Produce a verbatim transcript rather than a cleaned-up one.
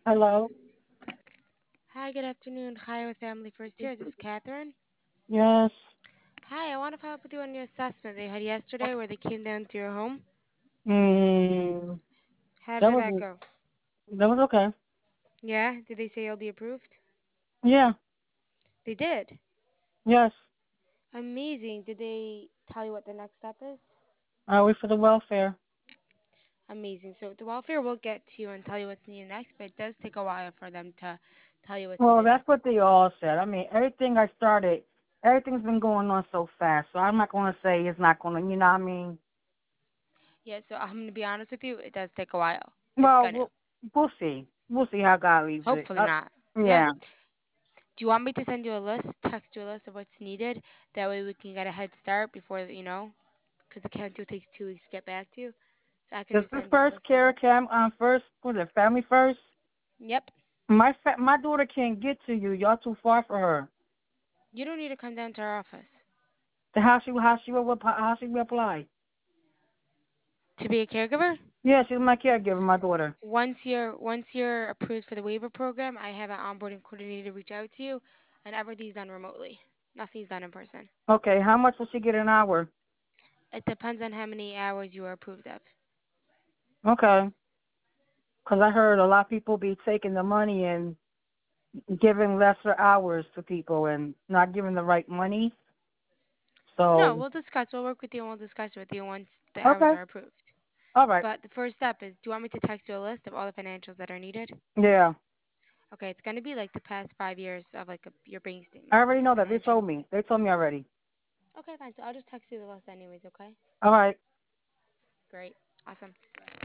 Hello? Hi, good afternoon. Hi, with Family First here. This is Catherine. Yes. Hi, I want to follow up with you on your assessment they had yesterday where they came down to your home. Mm, How that did that was go? that was okay. Yeah? Did they say you'll be approved? Yeah. They did. Yes. Amazing. Did they tell you what the next step is? I wait for the welfare. Amazing. So the welfare will get to you and tell you what's needed next, but it does take a while for them to tell you what's Well, needed that's what next. they all said. I mean, everything I started, everything's been going on so fast. So I'm not going to say it's not going to. You know what I mean? Yeah, so I'm going to be honest with you, it does take a while. It's Well, going to. we'll, we'll see. We'll see how God leaves it. Hopefully Uh, not. Yeah. yeah. Do you want me to send you a list, text you a list of what's needed? That way we can get a head start before, you know, because the council takes two weeks to get back to you. So I can Does just this send you a first list of care what. cam on first? Was it family first? Yep. My fa- my daughter can't get to you. Y'all too far for her. You don't need to come down to our office The how she how she will how she will apply? to be a caregiver. Yeah, she's my caregiver. My daughter. Once you're once you're approved for the waiver program, I have an onboarding coordinator reach out to you, and everything's done remotely. Nothing's done in person. Okay, how much will she get an hour? It depends on how many hours you are approved of. Okay, because I heard a lot of people be taking the money and giving lesser hours to people and not giving the right money. No, So, we'll discuss. We'll work with you and we'll discuss with you once the hours okay, are approved. all right. But the first step is, do you want me to text you a list of all the financials that are needed? Yeah, Okay, it's gonna be like the past five years of like a, your bank I statements, already know that. They told financials. me. They told me already. Okay, fine. So I'll just text you the list anyways. Okay. All right. Great. Awesome.